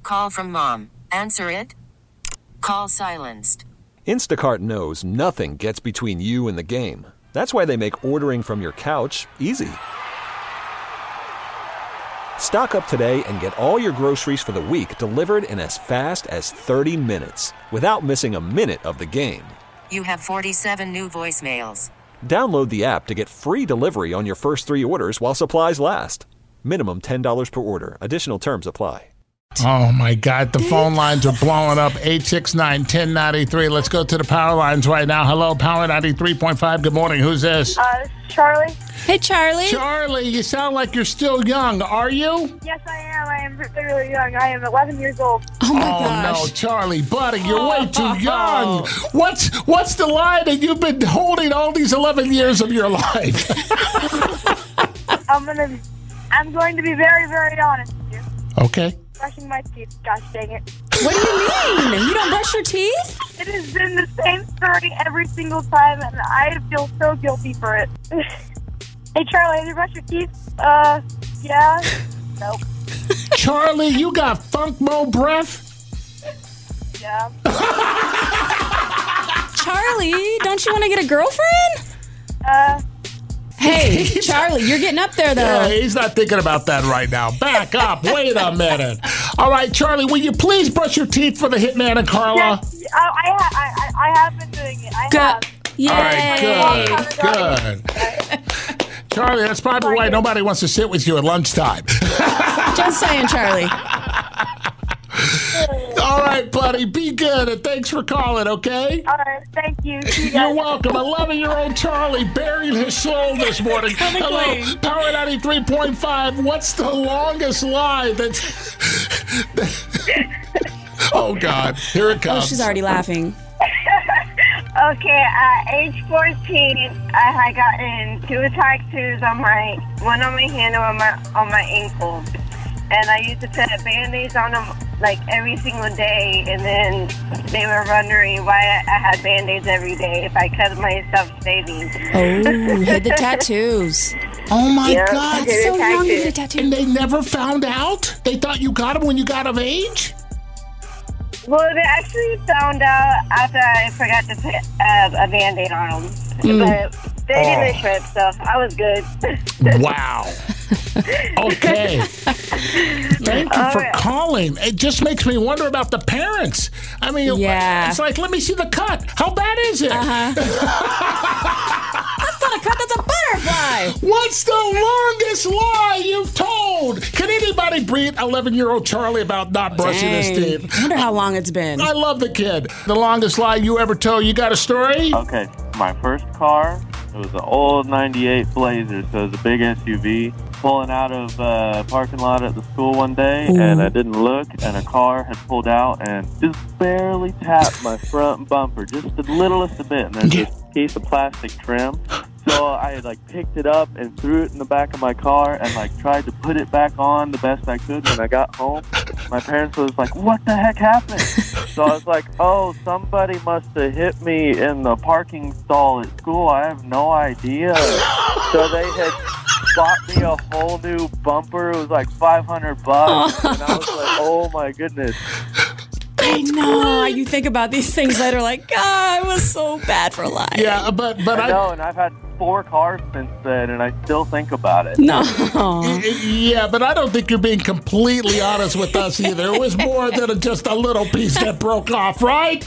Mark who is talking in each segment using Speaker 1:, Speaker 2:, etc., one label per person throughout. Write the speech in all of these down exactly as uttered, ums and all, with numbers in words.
Speaker 1: call from mom. Answer it. Call silenced.
Speaker 2: Instacart knows nothing gets between you and the game. That's why they make ordering from your couch easy. Stock up today and get all your groceries for the week delivered in as fast as thirty minutes without missing a minute of the game.
Speaker 1: You have forty-seven new voicemails.
Speaker 2: Download the app to get free delivery on your first three orders while supplies last. Minimum ten dollars per order. Additional terms apply.
Speaker 3: Oh, my God. The phone lines are blowing up. eight six nine, one oh nine three. Let's go to the power lines right now. Hello, Power ninety-three point five. Good morning. Who's this?
Speaker 4: Uh, this is Charlie.
Speaker 5: Hey, Charlie.
Speaker 3: Charlie, you sound like you're still young. Are you?
Speaker 4: Yes, I am. I am really, really young. I am eleven years old.
Speaker 5: Oh, my
Speaker 3: oh,
Speaker 5: gosh.
Speaker 3: no, Charlie, buddy, you're way too young. What's what's the lie that you've been holding all these eleven years of your life?
Speaker 4: I'm gonna. I'm going to be very, very honest with you.
Speaker 3: Okay.
Speaker 4: Brushing my teeth. Gosh dang it.
Speaker 5: What do you mean? You don't brush your teeth?
Speaker 4: It has been the same story every single time, and I feel so guilty for it. Hey, Charlie, have you brushed your teeth? Uh, yeah. Nope.
Speaker 3: Charlie, you got funk mo breath?
Speaker 4: Yeah.
Speaker 5: Charlie, don't you want to get a girlfriend?
Speaker 4: Uh.
Speaker 5: Hey, Charlie, you're getting up there, though.
Speaker 3: Yeah, he's not thinking about that right now. Back up. Wait a minute. All right, Charlie, will you please brush your teeth for the Hitman and Carla?
Speaker 4: Yes, I, I, I, I have been doing it. I
Speaker 5: Good.
Speaker 4: have.
Speaker 5: Yay.
Speaker 3: All right, good. Good. Charlie, that's probably why nobody wants to sit with you at lunchtime.
Speaker 5: Just saying, Charlie.
Speaker 3: All right, buddy, be good, and thanks for calling, okay?
Speaker 4: All right, thank you. See you
Speaker 3: You're
Speaker 4: guys.
Speaker 3: welcome. eleven-year-old Charlie buried his soul this morning. Hello, Power ninety-three point five. What's the longest lie that's... Oh, God. Here it comes.
Speaker 5: Oh, she's already laughing.
Speaker 4: Okay, at age fourteen, I had gotten two tattoos on my, one on my hand and on my, on my ankle. And I used to put Band-Aids on them, like, every single day. And then they were wondering why I had Band-Aids every day if I cut myself shaving.
Speaker 5: Oh, you hid the tattoos.
Speaker 3: Oh, my
Speaker 4: Yeah,
Speaker 3: God.
Speaker 4: Hid
Speaker 5: So
Speaker 4: the
Speaker 5: young, you
Speaker 4: tattoos.
Speaker 5: hid a tattoo.
Speaker 3: And they never found out? They thought you got them when you got of age?
Speaker 4: Well, they actually found out after I forgot to put uh, a Band-Aid on them.
Speaker 5: Mm.
Speaker 4: But they didn't
Speaker 3: Oh.
Speaker 4: trip, so I was good.
Speaker 3: Wow. Okay. Thank you
Speaker 4: All
Speaker 3: for
Speaker 4: right.
Speaker 3: calling. It just makes me wonder about the parents. I mean,
Speaker 5: Yeah.
Speaker 3: it's like, let me see the cut. How bad is it?
Speaker 5: Uh-huh. That's not a cut, that's a butterfly.
Speaker 3: What's the longest lie you've told? Can anybody beat eleven-year-old Charlie about not brushing his
Speaker 5: Dang.
Speaker 3: teeth?
Speaker 5: I wonder how long it's been.
Speaker 3: I love the kid. The longest lie you ever told. You got a story?
Speaker 6: Okay, my first car, it was an old ninety-eight Blazer, so it was a big S U V. Pulling out of uh, parking lot at the school one day,
Speaker 5: Ooh.
Speaker 6: and I didn't look, and a car had pulled out and just barely tapped my front bumper, just the littlest bit, and there's
Speaker 3: Yeah.
Speaker 6: this piece of plastic trim. So I had, like, picked it up and threw it in the back of my car and, like, tried to put it back on the best I could. When I got home, my parents was like, what the heck happened? So I was like, oh, somebody must have hit me in the parking stall at school. I have no idea. So they had bought me a whole new bumper. It was like five hundred bucks. And I was like, oh, my goodness.
Speaker 5: I know. You think about these things later, like, God, I was so bad for lying.
Speaker 3: Yeah, but but
Speaker 6: I
Speaker 3: I,
Speaker 6: know, and I've had four cars since then, and I still think about it.
Speaker 5: No.
Speaker 3: yeah, but I don't think you're being completely honest with us either. It was more than a, just a little piece that broke off, right?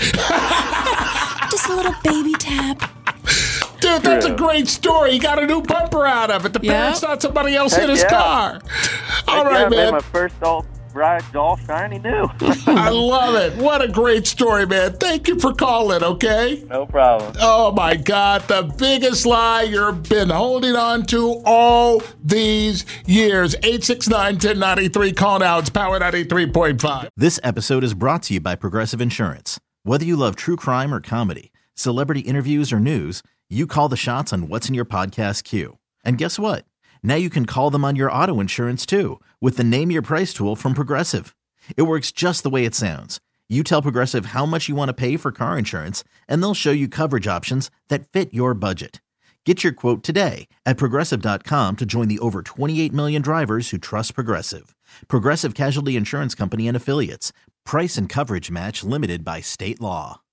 Speaker 5: Just a little baby tap.
Speaker 3: Dude, that's a
Speaker 6: True.
Speaker 3: great story. You got a new bumper out of it. The
Speaker 5: Yeah.
Speaker 3: parents thought somebody else hit
Speaker 6: Heck
Speaker 3: his
Speaker 6: yeah.
Speaker 3: car. All
Speaker 6: Heck
Speaker 3: right,
Speaker 6: yeah, I made
Speaker 3: man.
Speaker 6: my first all ride all shiny new.
Speaker 3: I love it. What a great story, man. Thank you for calling, okay?
Speaker 6: No problem.
Speaker 3: Oh, my God. The biggest lie you've been holding on to all these years. eight six nine, one oh nine three. Call now. It's Power ninety-three point five.
Speaker 7: This episode is brought to you by Progressive Insurance. Whether you love true crime or comedy, celebrity interviews or news, you call the shots on what's in your podcast queue. And guess what? Now you can call them on your auto insurance too with the Name Your Price tool from Progressive. It works just the way it sounds. You tell Progressive how much you want to pay for car insurance, and they'll show you coverage options that fit your budget. Get your quote today at Progressive dot com to join the over twenty-eight million drivers who trust Progressive. Progressive Casualty Insurance Company and Affiliates. Price and coverage match limited by state law.